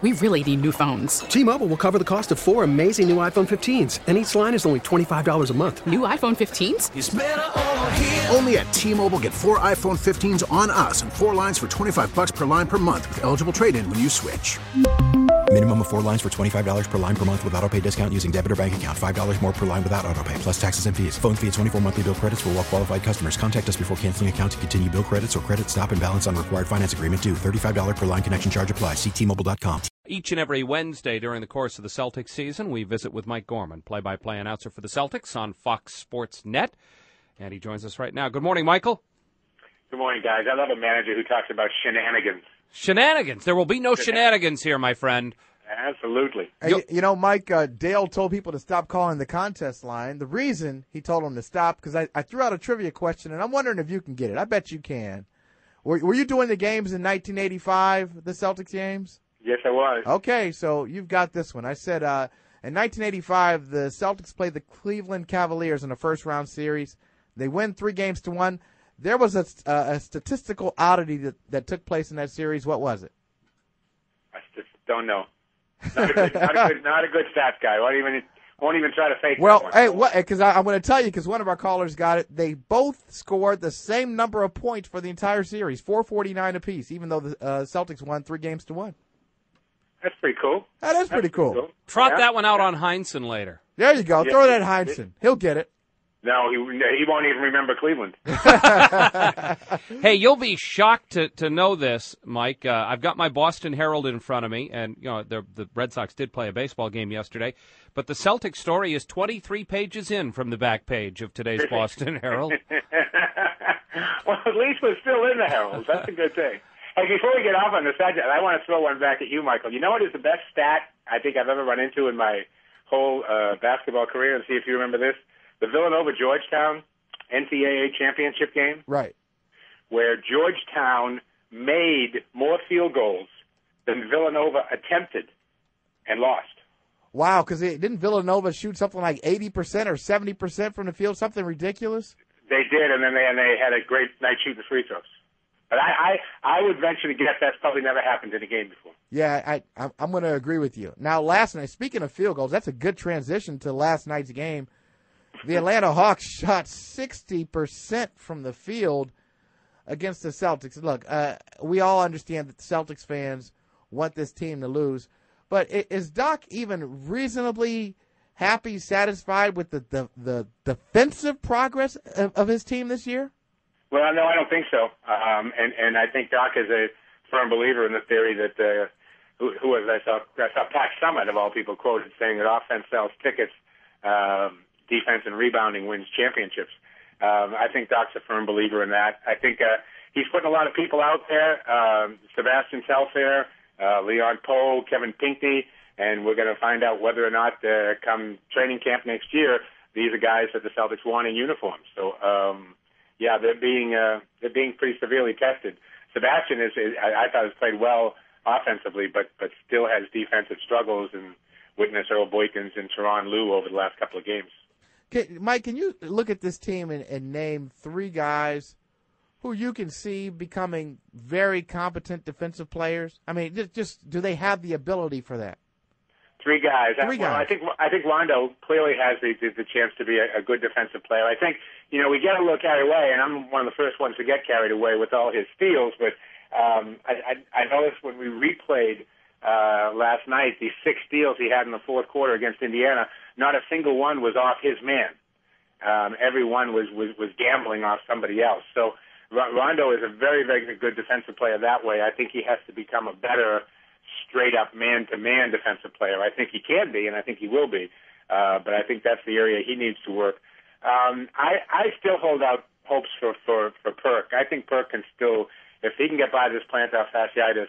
We really need new phones. T-Mobile will cover the cost of 4 amazing new iPhone 15s, and each line is only $25 a month. New iPhone 15s? It's better over here. Only at T-Mobile, get 4 iPhone 15s on us and 4 lines for $25 per line per month with eligible trade-in when you switch. Minimum of 4 lines for $25 per line per month with autopay discount using debit or bank account. $5 more per line without autopay, plus taxes and fees. Phone fee at 24 monthly bill credits for well-qualified customers. Contact us before canceling account to continue bill credits or credit stop and balance on required finance agreement due. $35 per line connection charge applies. See T-Mobile.com. Each and every Wednesday during the course of the Celtics season, we visit with Mike Gorman, play-by-play announcer for the Celtics on Fox Sports Net. And he joins us right now. Good morning, Michael. Good morning, guys. I love a manager who talks about shenanigans. Shenanigans. There will be no shenanigans here, my friend. Absolutely. Hey, Mike, Dale told people to stop calling the contest line. The reason he told them to stop, because I threw out a trivia question, and I'm wondering if you can get it. I bet you can. Were you doing the games in 1985, the Celtics games? Yes, I was. Okay, so you've got this one. I said in 1985, the Celtics played the Cleveland Cavaliers in a first-round series. They win 3-1. There was a statistical oddity that took place in that series. What was it? I just don't know. Not a good stats guy. Won't even try to fake it. Well, hey, because I'm going to tell you, because one of our callers got it. They both scored the same number of points for the entire series, 449 apiece, even though the Celtics won 3-1. That's pretty cool. That's pretty cool. Trot that one out on Heinsohn later. There you go. Throw that at Heinsohn. He'll get it. No, he won't even remember Cleveland. Hey, you'll be shocked to know this, Mike. I've got my Boston Herald in front of me, and the Red Sox did play a baseball game yesterday. But the Celtics story is 23 pages in from the back page of today's Boston Herald. Well, at least we're still in the Herald. That's a good thing. Hey, before we get off on the subject, I want to throw one back at you, Michael. You know what is the best stat I think I've ever run into in my whole basketball career? And see if you remember this. The Villanova-Georgetown NCAA championship game. Right. Where Georgetown made more field goals than Villanova attempted and lost. Wow, because didn't Villanova shoot something like 80% or 70% from the field, something ridiculous? They did, and then they had a great night shooting free throws. But I would venture to guess that's probably never happened in a game before. Yeah, I'm going to agree with you. Now, last night, speaking of field goals, that's a good transition to last night's game. The Atlanta Hawks shot 60% from the field against the Celtics. Look, we all understand that the Celtics fans want this team to lose. But is Doc even reasonably happy, satisfied with the defensive progress of his team this year? Well, no, I don't think so. And I think Doc is a firm believer in the theory that who was I saw Pat Summitt of all people quoted saying that offense sells tickets, defense and rebounding wins championships. I think Doc's a firm believer in that. I think he's putting a lot of people out there. Sebastian Telfair, Leon Poe, Kevin Pinckney, and we're going to find out whether or not come training camp next year, these are guys that the Celtics want in uniforms. So. Yeah, they're being pretty severely tested. Sebastian I thought has played well offensively, but still has defensive struggles, and witness Earl Boykins and Tyronn Lue over the last couple of games. Mike, can you look at this team and name 3 guys who you can see becoming very competent defensive players? I mean, just do they have the ability for that? 3 guys. Three guys. I think Rondo clearly has the chance to be a good defensive player. I think we get a little carried away, and I'm one of the first ones to get carried away with all his steals. But I noticed when we replayed last night the 6 steals he had in the fourth quarter against Indiana, not a single one was off his man. Every one was gambling off somebody else. So Rondo is a very, very good defensive player that way. I think he has to become a better straight-up man-to-man defensive player. I think he can be, and I think he will be. But I think that's the area he needs to work. I still hold out hopes for Perk. I think Perk can still, if he can get by this plantar fasciitis,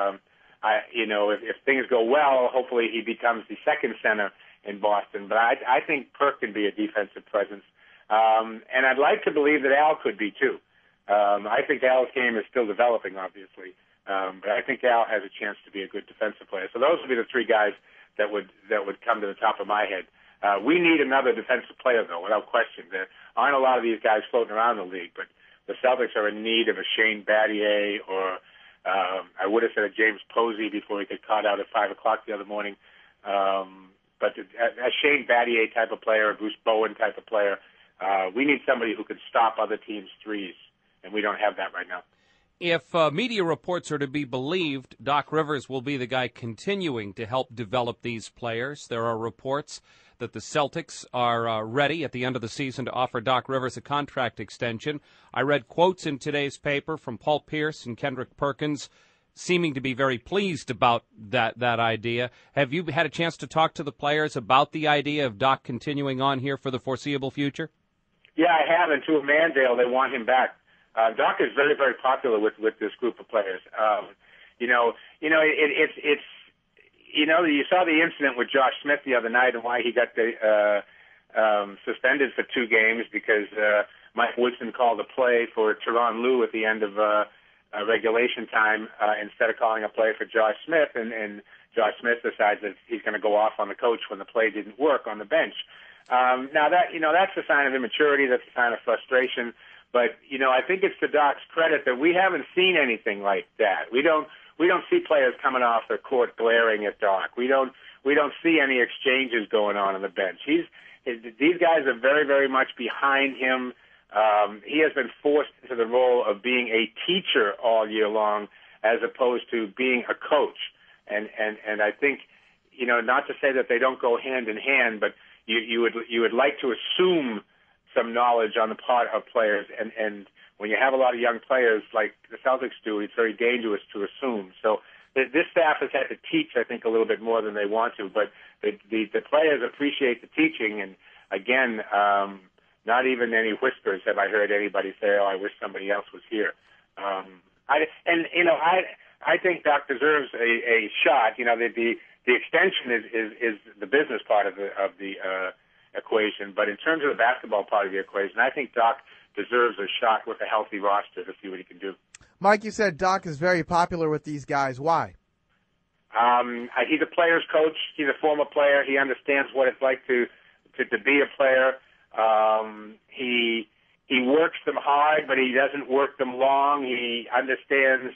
if things go well, hopefully he becomes the second center in Boston. But I think Perk can be a defensive presence. And I'd like to believe that Al could be, too. I think Al's game is still developing, obviously. But I think Al has a chance to be a good defensive player. So those would be the 3 guys that would come to the top of my head. We need another defensive player, though, without question. There aren't a lot of these guys floating around the league, but the Celtics are in need of a Shane Battier or I would have said a James Posey before he got caught out at 5 o'clock the other morning. But a Shane Battier type of player, a Bruce Bowen type of player, we need somebody who can stop other teams' threes, and we don't have that right now. If media reports are to be believed, Doc Rivers will be the guy continuing to help develop these players. There are reports that the Celtics are ready at the end of the season to offer Doc Rivers a contract extension. I read quotes in today's paper from Paul Pierce and Kendrick Perkins seeming to be very pleased about that idea. Have you had a chance to talk to the players about the idea of Doc continuing on here for the foreseeable future? Yeah, I have, and to a man, Dale, they want him back. Doc is very, very popular with this group of players. You saw the incident with Josh Smith the other night and why he got suspended for 2 games because Mike Woodson called a play for Tyronn Lue at the end of regulation time instead of calling a play for Josh Smith, and Josh Smith decides that he's going to go off on the coach when the play didn't work on the bench. Now that's a sign of immaturity. That's a sign of frustration. But I think it's to Doc's credit that we haven't seen anything like that. We don't see players coming off the court glaring at Doc. We don't see any exchanges going on the bench. These guys are very, very much behind him. He has been forced into the role of being a teacher all year long, as opposed to being a coach. And I think not to say that they don't go hand in hand, but you would like to assume some knowledge on the part of players, and when you have a lot of young players like the Celtics do, it's very dangerous to assume. So this staff has had to teach, I think, a little bit more than they want to, but the players appreciate the teaching, and again, not even any whispers have I heard anybody say, "Oh, I wish somebody else was here." I think Doc deserves a shot. The extension is the business part of the equation, but in terms of the basketball part of the equation, I think Doc deserves a shot with a healthy roster to see what he can do. Mike, you said Doc is very popular with these guys. Why? He's a player's coach. He's a former player. He understands what it's like to be a player. He works them hard, but he doesn't work them long. He understands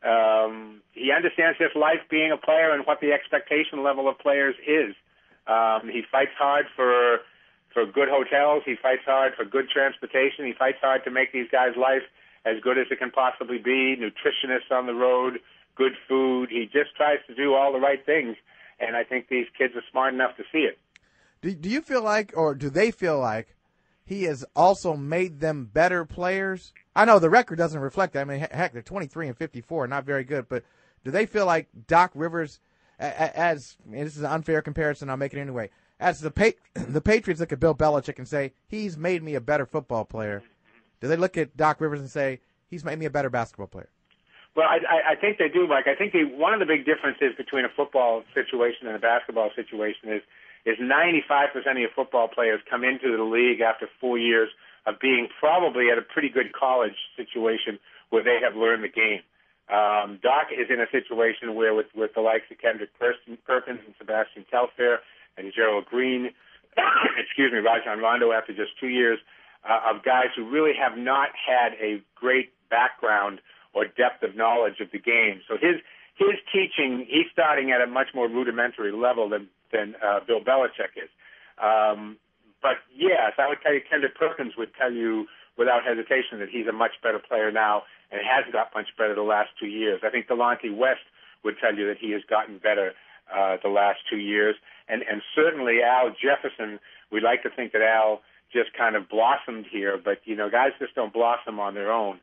just life being a player and what the expectation level of players is. He fights hard for good hotels. He fights hard for good transportation. He fights hard to make these guys' life as good as it can possibly be. Nutritionists on the road, good food. He just tries to do all the right things, and I think these kids are smart enough to see it. Do you feel like, or do they feel like, he has also made them better players? I know the record doesn't reflect that. I mean, heck, they're 23-54, not very good. But do they feel like Doc Rivers, as this is an unfair comparison, I'll make it anyway, as the Patriots look at Bill Belichick and say, he's made me a better football player, do they look at Doc Rivers and say, he's made me a better basketball player? Well, I think they do, Mike. I think one of the big differences between a football situation and a basketball situation is 95% of your football players come into the league after 4 years of being probably at a pretty good college situation where they have learned the game. Doc is in a situation where with the likes of Kendrick Perkins and Sebastian Telfair and Gerald Green, Rajon Rondo after just 2 years, of guys who really have not had a great background or depth of knowledge of the game. So his teaching, he's starting at a much more rudimentary level than Bill Belichick is. But yes, I would tell you Kendrick Perkins would tell you without hesitation that he's a much better player now and has got much better the last 2 years. I think Delonte West would tell you that he has gotten better the last 2 years. And certainly Al Jefferson, we like to think that Al just kind of blossomed here, but, guys just don't blossom on their own.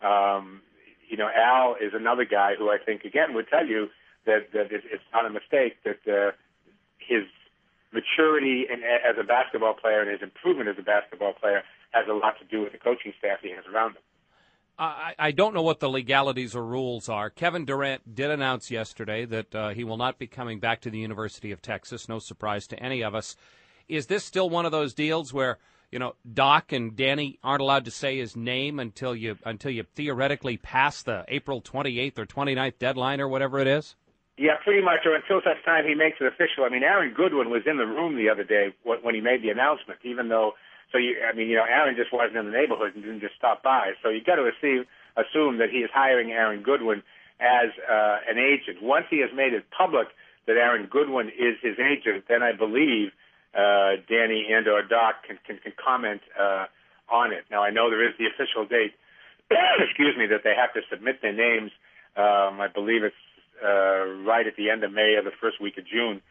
Al is another guy who I think, again, would tell you that it's not a mistake, that his maturity as a basketball player and his improvement as a basketball player has a lot to do with the coaching staff he has around him. I don't know what the legalities or rules are. Kevin Durant did announce yesterday that he will not be coming back to the University of Texas. No surprise to any of us. Is this still one of those deals where, Doc and Danny aren't allowed to say his name until you theoretically pass the April 28th or 29th deadline or whatever it is? Yeah, pretty much, or until such time he makes it official. I mean, Aaron Goodwin was in the room the other day when he made the announcement, even though, Aaron just wasn't in the neighborhood and didn't just stop by. So you got to assume that he is hiring Aaron Goodwin, as an agent. Once he has made it public that Aaron Goodwin is his agent, then I believe Danny and or Doc can comment on it. Now, I know there is the official date, excuse me, that they have to submit their names. I believe it's right at the end of May or the first week of June.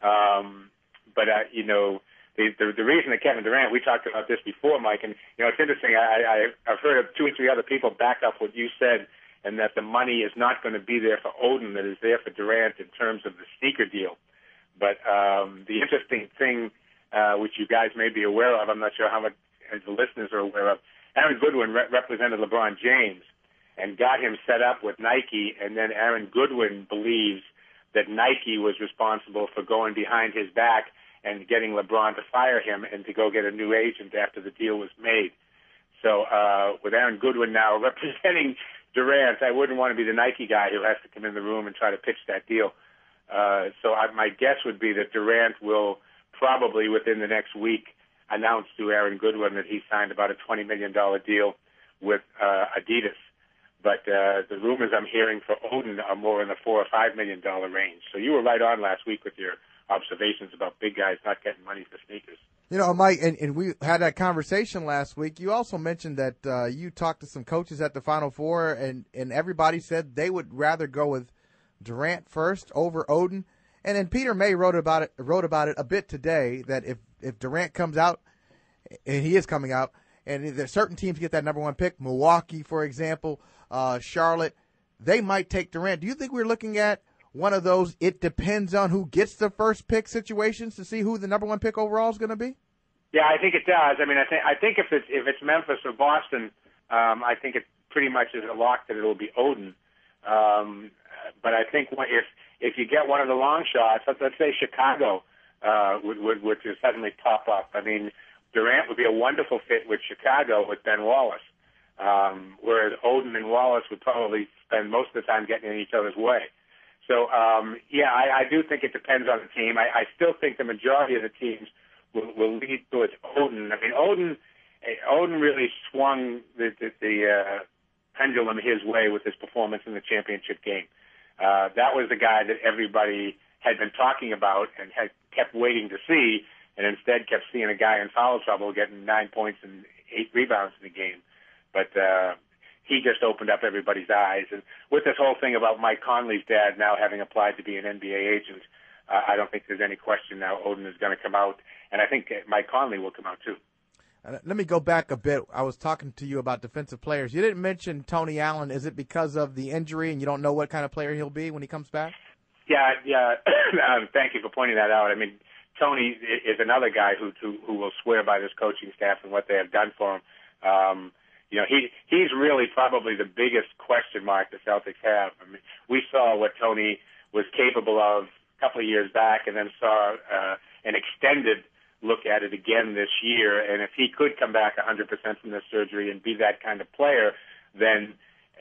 But the reason that Kevin Durant, we talked about this before, Mike, and it's interesting. I've heard of 2 or 3 other people back up what you said, and that the money is not going to be there for Oden, that is there for Durant in terms of the sneaker deal. But the interesting thing, which you guys may be aware of, I'm not sure how much the listeners are aware of, Aaron Goodwin represented LeBron James and got him set up with Nike, and then Aaron Goodwin believes that Nike was responsible for going behind his back and getting LeBron to fire him and to go get a new agent after the deal was made. So with Aaron Goodwin now representing Durant, I wouldn't want to be the Nike guy who has to come in the room and try to pitch that deal. My guess would be that Durant will probably within the next week announce to Aaron Goodwin that he signed about a $20 million deal with Adidas. But the rumors I'm hearing for Oden are more in the $4 or $5 million range. So you were right on last week with your observations about big guys not getting money for sneakers. Mike, and we had that conversation last week. You also mentioned that you talked to some coaches at the Final Four, and everybody said they would rather go with Durant first over Oden. And then Peter May wrote about it a bit today, that if Durant comes out, and he is coming out, and there's certain teams get that number 1 pick, Milwaukee, for example, Charlotte, they might take Durant. Do you think we're looking at one of those it depends on who gets the first pick situations to see who the number 1 pick overall is going to be? Yeah, I think it does. I mean, I think if it's Memphis or Boston, I think it pretty much is a lock that it'll be Oden. But I think if you get one of the long shots, let's say Chicago would just suddenly pop up. I mean, Durant would be a wonderful fit with Chicago with Ben Wallace, whereas Oden and Wallace would probably spend most of the time getting in each other's way. So, I do think it depends on the team. I still think the majority of the teams will lead towards Oden. I mean, Oden really swung the pendulum his way with his performance in the championship game. That was the guy that everybody had been talking about and had kept waiting to see, and instead kept seeing a guy in foul trouble getting 9 points and 8 rebounds in the game. But he just opened up everybody's eyes. And with this whole thing about Mike Conley's dad now having applied to be an NBA agent, I don't think there's any question now Oden is going to come out, and I think Mike Conley will come out too. Let me go back a bit. I was talking to you about defensive players. You didn't mention Tony Allen. Is it because of the injury and you don't know what kind of player he'll be when he comes back? Yeah. Thank you for pointing that out. I mean, Tony is another guy who will swear by this coaching staff and what they have done for him. He's really probably the biggest question mark the Celtics have. I mean, we saw what Tony was capable of a couple of years back, and then saw an extended look at it again this year. And if he could come back 100% from this surgery and be that kind of player, then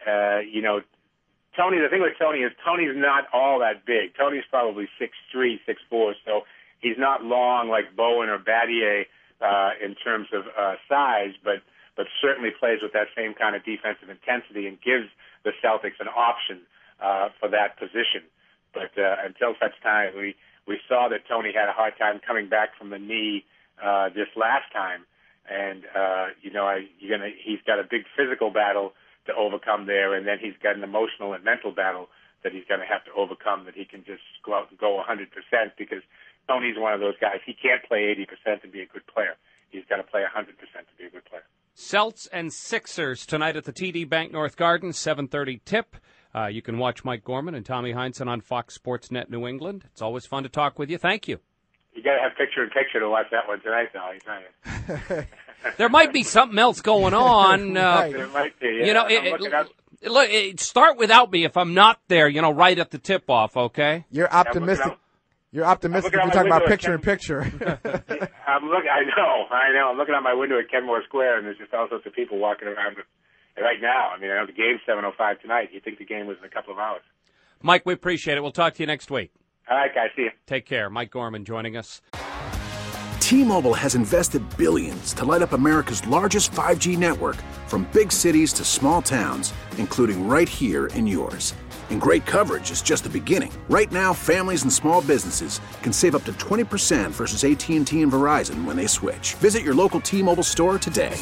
Tony. The thing with Tony is Tony's not all that big. Tony's probably 6'3", 6'4", so he's not long like Bowen or Battier in terms of size, but certainly plays with that same kind of defensive intensity and gives the Celtics an option for that position. But until such time, we saw that Tony had a hard time coming back from the knee this last time, and he's got a big physical battle to overcome there, and then he's got an emotional and mental battle that he's going to have to overcome, that he can just go out and go 100%, because Tony's one of those guys. He can't play 80% and be a good player. He's got to play 100% to be a good player. Celts and Sixers tonight at the TD Bank North Garden, 7:30 tip. You can watch Mike Gorman and Tommy Heinsohn on Fox Sports Net New England. It's always fun to talk with you. Thank you. You got to have picture-in-picture to watch that one tonight, though. He's not. There might be something else going on. There might be. Yeah. Start without me if I'm not there. Right at the tip-off. Okay. You're optimistic. You're optimistic if you're talking about picture-in-picture. I know. I'm looking out my window at Kenmore Square, and there's just all sorts of people walking around right now. I mean, I know the game's 7:05 tonight. You'd think the game was in a couple of hours. Mike, we appreciate it. We'll talk to you next week. All right, guys. See you. Take care. Mike Gorman joining us. T-Mobile has invested billions to light up America's largest 5G network, from big cities to small towns, including right here in yours. And great coverage is just the beginning. Right now, families and small businesses can save up to 20% versus AT&T and Verizon when they switch. Visit your local T-Mobile store today.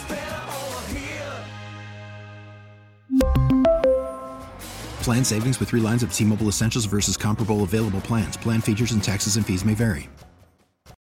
Plan savings with 3 lines of T-Mobile Essentials versus comparable available plans. Plan features and taxes and fees may vary.